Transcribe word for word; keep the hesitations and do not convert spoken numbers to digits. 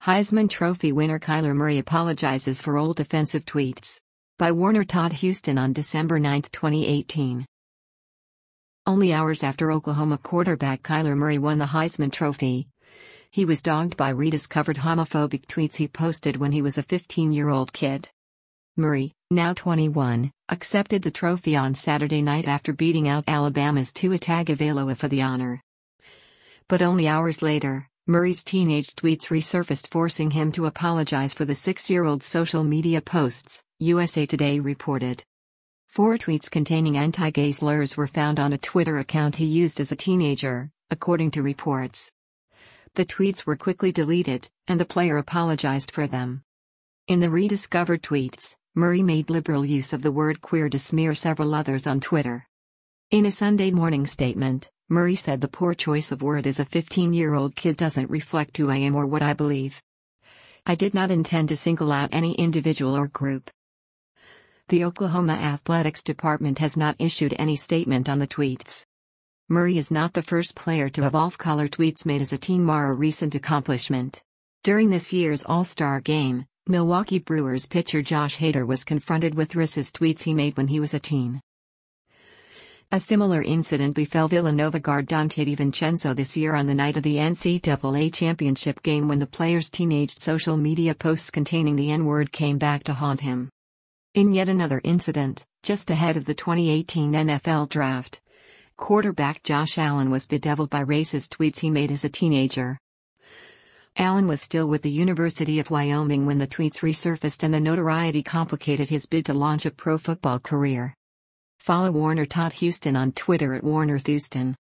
Heisman Trophy winner Kyler Murray apologizes for old offensive tweets. By Warner Todd Houston on December ninth, twenty eighteen. Only hours after Oklahoma quarterback Kyler Murray won the Heisman Trophy, he was dogged by rediscovered homophobic tweets he posted when he was a fifteen-year-old kid. Murray, now twenty-one, accepted the trophy on Saturday night after beating out Alabama's Tua Tagovailoa for the honor. But only hours later, Murray's teenage tweets resurfaced, forcing him to apologize for the six-year-old's social media posts, U S A Today reported. Four tweets containing anti-gay slurs were found on a Twitter account he used as a teenager, according to reports. The tweets were quickly deleted, and the player apologized for them. In the rediscovered tweets, Murray made liberal use of the word queer to smear several others on Twitter. In a Sunday morning statement, Murray said the poor choice of word as a fifteen-year-old kid doesn't reflect who I am or what I believe. I did not intend to single out any individual or group. The Oklahoma Athletics Department has not issued any statement on the tweets. Murray is not the first player to have off-color tweets made as a teen, mar a recent accomplishment. During this year's All-Star Game, Milwaukee Brewers pitcher Josh Hader was confronted with racist tweets he made when he was a teen. A similar incident befell Villanova guard Dante DiVincenzo this year on the night of the N C double A championship game, when the player's teenaged social media posts containing the N-word came back to haunt him. In yet another incident, just ahead of the twenty eighteen N F L Draft, quarterback Josh Allen was bedeviled by racist tweets he made as a teenager. Allen was still with the University of Wyoming when the tweets resurfaced, and the notoriety complicated his bid to launch a pro football career. Follow Warner Todd Houston on Twitter at Warner Houston.